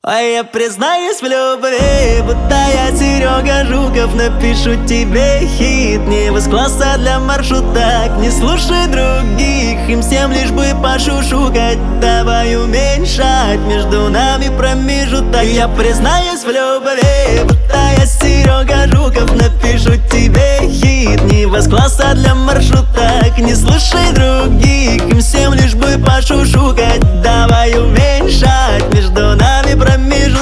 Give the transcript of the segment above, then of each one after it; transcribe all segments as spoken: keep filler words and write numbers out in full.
А я признаюсь в любви, будто я Серега Жуков. Напишу тебе хит, не из класса для маршруток. Не слушай других, им всем лишь бы пошушукать. Давай уменьшать между нами промежуток. Я признаюсь в любви, будто я Серега Жуков. Напишу тебе хит, не из класса для маршруток. Не слушай других, им всем лишь бы пошушукать. Давай уменьшать между нами промежуток.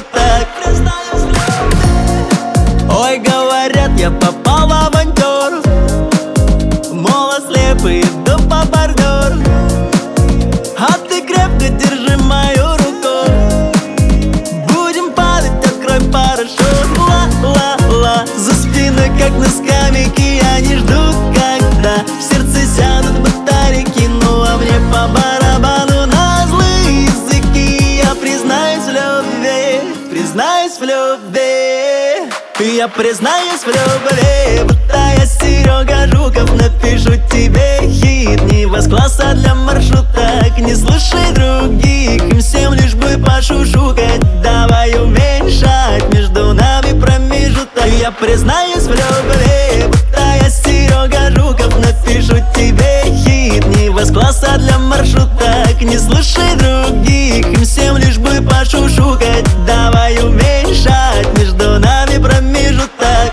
Ой, говорят, я попал в авантюру, мол, слепый иду по бордюру. А ты крепко держи мою руку, будем падать, открой парашют. Ла-ла-ла, за спиной, как на скамейке, они ждут, когда в сердце сядут батарейки. Ну а мне по барабану на злые языки. Я признаюсь в любви, признаюсь в любви. Я признаюсь в любви, будто я Серега Жуков. Напишу тебе хит, не из класса для маршруток. Не слушай других, им всем лишь бы пошушукать. Давай уменьшать между нами промежуток. Я признаюсь в любви, будто я Серега Жуков. Напишу тебе хит, не из класса для маршруток. Не слушай других, им всем лишь бы пошушукать. Давай уменьшать между нами промежуток.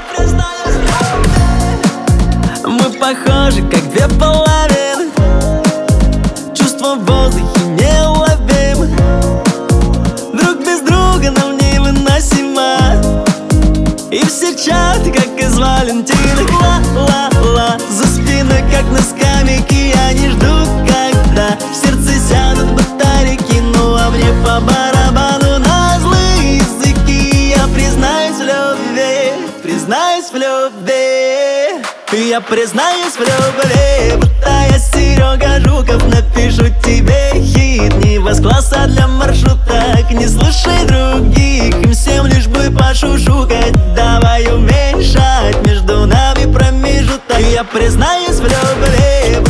Мы похожи, как две половины, чувства в воздухе неуловимы. Друг без друга нам невыносимо, и все чаты, как из Валентины. Ла-ла-ла, за спиной, как на скамейке, они ждут, когда в сердце сядут батарейки. Ну а мне по барабану на злые языки. Я признаюсь в любви, признаюсь в любви. Я признаюсь в любви, будто я Серега Жуков. Напишу тебе хит, не из класса для маршруток. Не слушай других, им всем лишь бы пошушукать. Давай уменьшать между нами промежуток. Я признаюсь в любви,